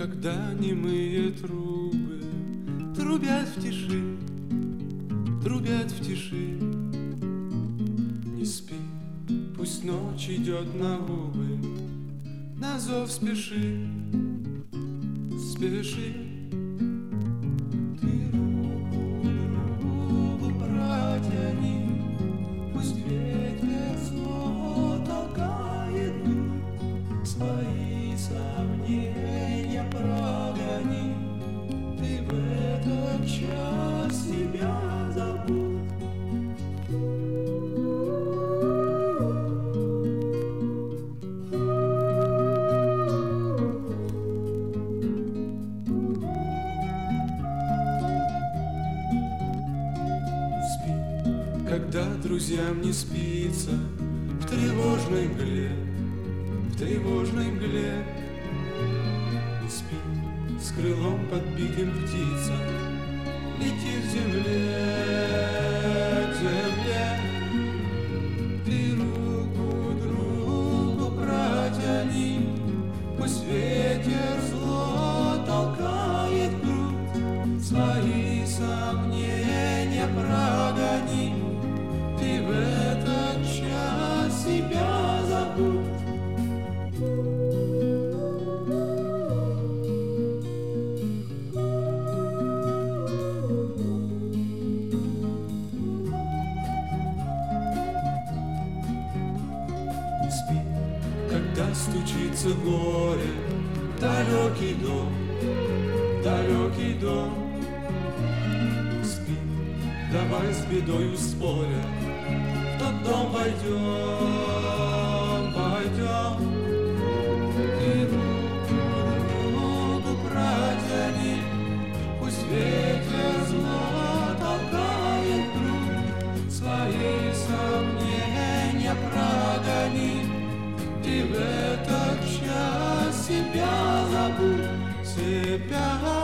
когда немые трубы трубят в тиши, трубят в тиши. Не спи, пусть ночь идет на губы, на зов спеши, спеши. Ты руку другу протяни, пусть ветер снова толкает грудь, свои сомнения прогони. Ты в этот час себя забудь. Когда друзьям не спится в тревожной мгле, в тревожной мгле. Не спи, с крылом подбитым птица, лети к земле, к земле. Ты руку другу протяни, пусть ветер зло толкает грудь, свои сомнения прогони. Ты в этот час себя забудь. Спи, когда стучится горе, далекий дом, далекий дом. Спи, давай с бедою споря, в тот дом войдем, войдем. Ты руку другу протяни, пусть ветер зло толкает грудь, свои сомнения прогони. Ты в этот час себя забудь, себя.